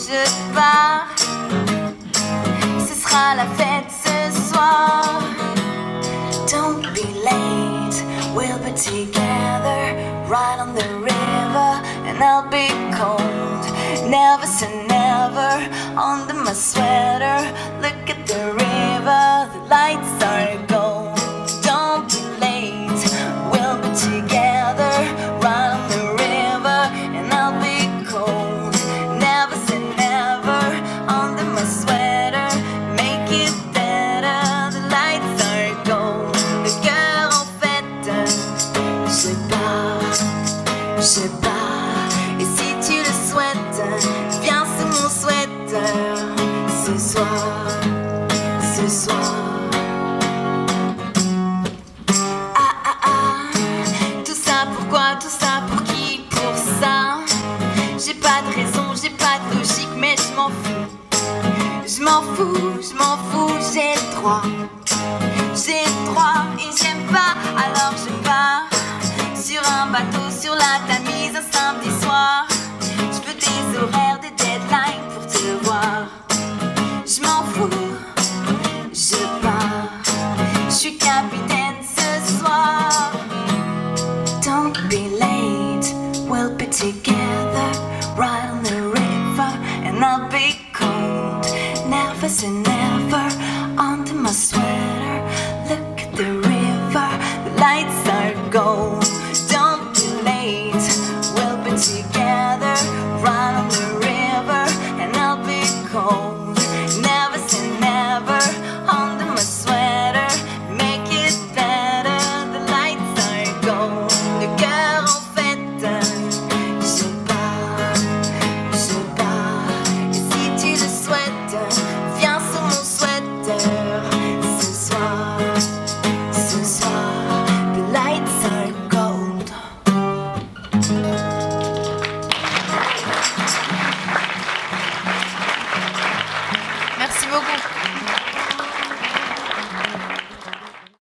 je pars. Ce sera la fête ce soir. Don't be late, we'll be together right on the river, and I'll be cold. Never say never under my sweater. Look at the river, the lights are gold. Don't be late, we'll be together right on the river, and I'll be cold. Never say never under my sweater. Make it better, the lights are gold. Le cœur en fête, je pars, et si tu le souhaites, viens sous mon sweater ce soir, ce soir. Tout ça pourquoi, tout ça pour qui, pour ça. J'ai pas de raison, j'ai pas de logique, mais je m'en fous. Je m'en fous, je m'en fous, j'ai le droit. J'ai le droit et j'aime pas, alors je pars. Sur un bateau, sur la Tamise, un samedi soir. Je veux des horaires, des deadlines pour te voir. Je m'en fous, je pars. Je suis capitaine ce soir. Don't be late, we'll be together right on the river, and I'll be cold. Never say never.